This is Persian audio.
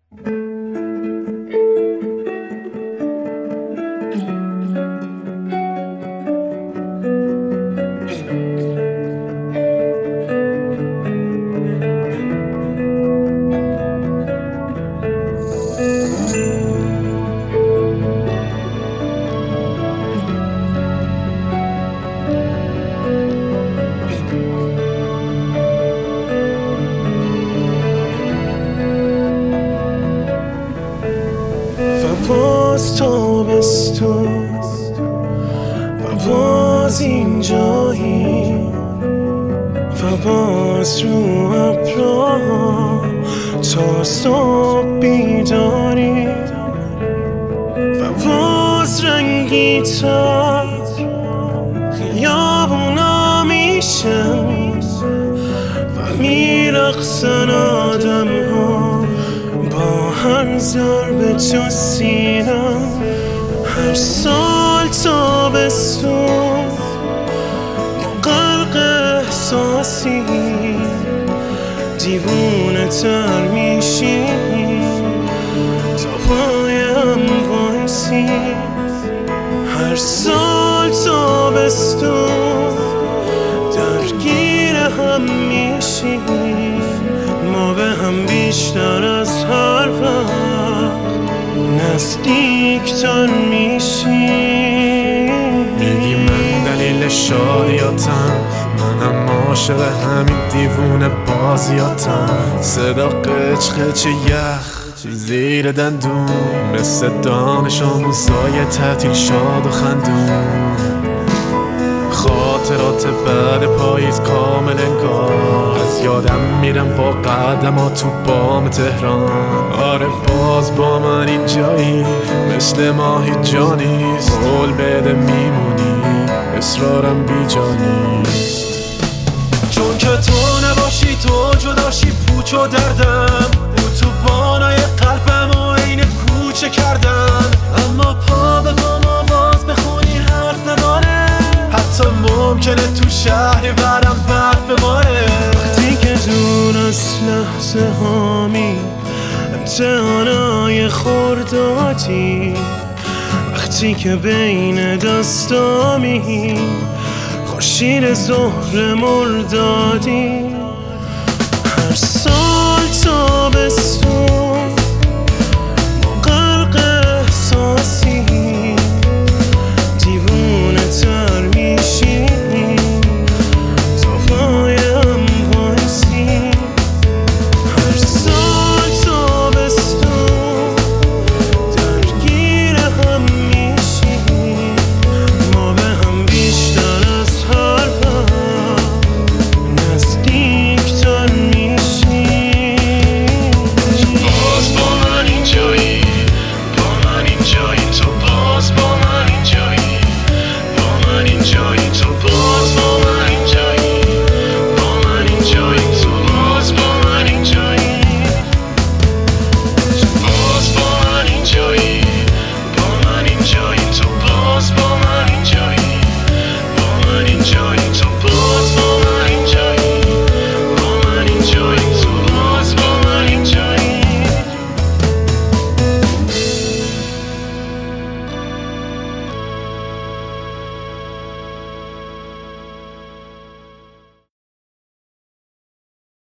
باز تابستون و باز اینجایی و باز رو ابرها تا صبح بیداری و باز رنگی تا خیابونا میشن و میرقصن آدم ها با هر ضرب تو سینم. هر سال تابستون غرق احساسی دیوونه تر میشی تا پایم وایسی. هر سال تابستون درگیر هم میشی ما به هم بیشتر از هر وقت نزدیکتر میشی. میگی من دلیل شادیاتم، منم عاشق همین دیوونه بازیاتم. صدا قچ قچ یخ زیر دندون مثل دانش آموزای تعطیل شاد و خندون. خاطرات بعد پاییز کامل انگار از یادم میرم با قدمات تو بام تهران. آره باز با من اینجایی مثل ما هیچ جا نیست. قول بده میمونی اصرارم بی جا نیست. چون که تو نباشی تو جداشی پوچ و دردم اتوبانای قلبم و عین کوچه کردن. اما پا به پام آواز بخونی حرف نداره، حتی ممکنه تو شهری برم برف بباره. وقتی که دور از لحظه هامی امتحانای خوردادی، وقتی که بین دستامی خورشید ظهر مردادی. هر سال تابستون